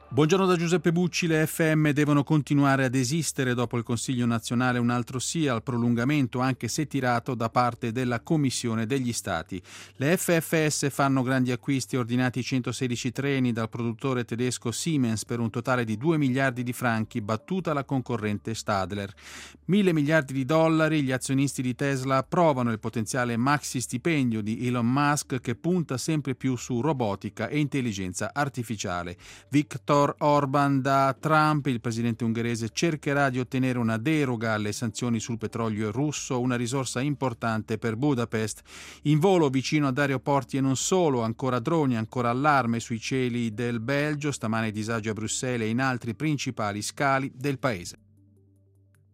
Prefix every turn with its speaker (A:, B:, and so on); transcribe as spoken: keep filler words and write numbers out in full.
A: Buongiorno da Giuseppe Bucci. Le F M devono continuare ad esistere dopo il Consiglio nazionale un altro sì al prolungamento, anche se tirato da parte della Commissione degli Stati. Le F F S fanno grandi acquisti, ordinati centosedici treni dal produttore tedesco Siemens per un totale di due miliardi di franchi, battuta la concorrente Stadler. Mille miliardi di dollari. Gli azionisti di Tesla approvano il potenziale maxi stipendio di Elon Musk, che punta sempre più su robotica e intelligenza artificiale. Viktor Orban da Trump, il presidente ungherese cercherà di ottenere una deroga alle sanzioni sul petrolio russo, una risorsa importante per Budapest. In volo vicino ad aeroporti e non solo, ancora droni, ancora allarme sui cieli del Belgio, stamane disagi a Bruxelles e in altri principali scali del paese.